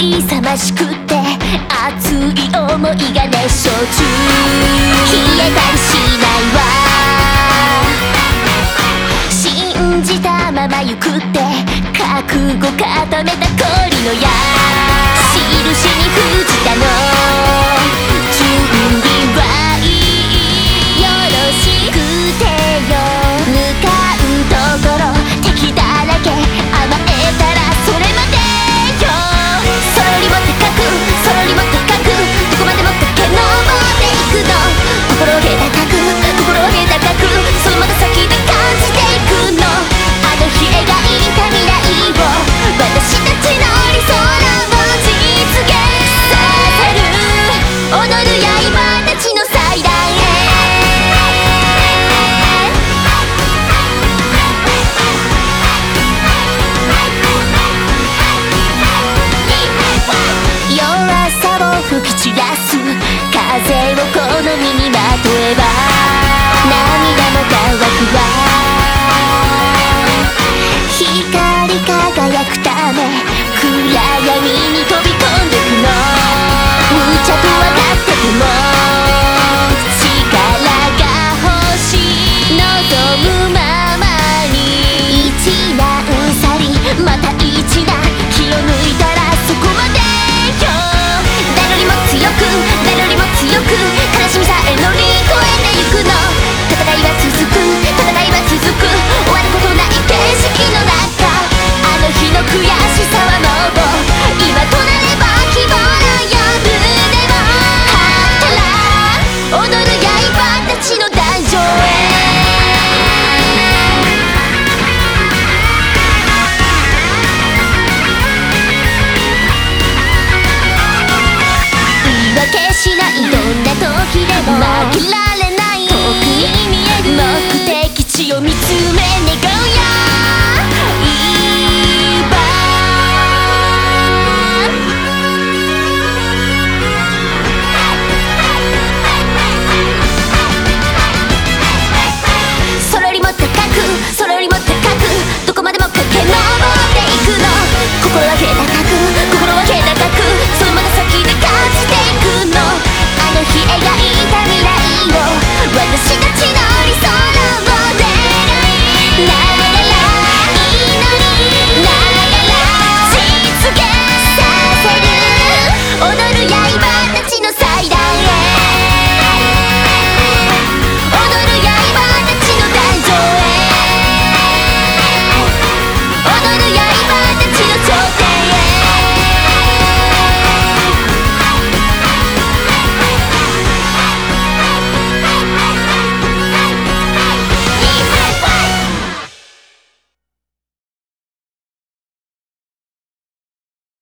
勇ましくて熱い想いが熱唱中、消えたりしないわ、信じたまま行くって覚悟固めた氷の矢、印に藤田の準備はいい、よろしくてよ、向かうところ敵だらけ、甘えたらそれまでよ、空よりも高く空よりも高く、どこまでも駆け上っていくの、心を隔く心を隔く、そのまた先で感じていくの、あの日描いた未来を私たちの理想の実現させる、踊る刃たちの祭壇へ、弱さを吹き散らす風をこの身にまとえば涙も乾くわ、光り輝くため